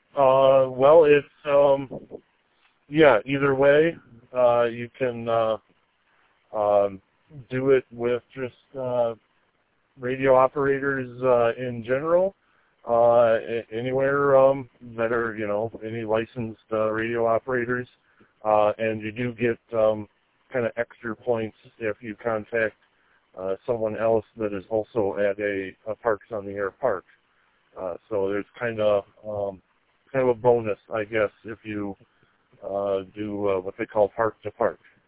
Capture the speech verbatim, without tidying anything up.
Uh, well, it's um, yeah. Either way, uh, you can uh, um, do it with just uh, radio operators uh, in general. Uh, anywhere um, that are, you know, any licensed uh, radio operators, uh, and you do get um, kind of extra points if you contact uh, someone else that is also at a, a Parks on the Air park. Uh, so there's kind of um, kind of a bonus, I guess, if you uh, do uh, what they call park to park.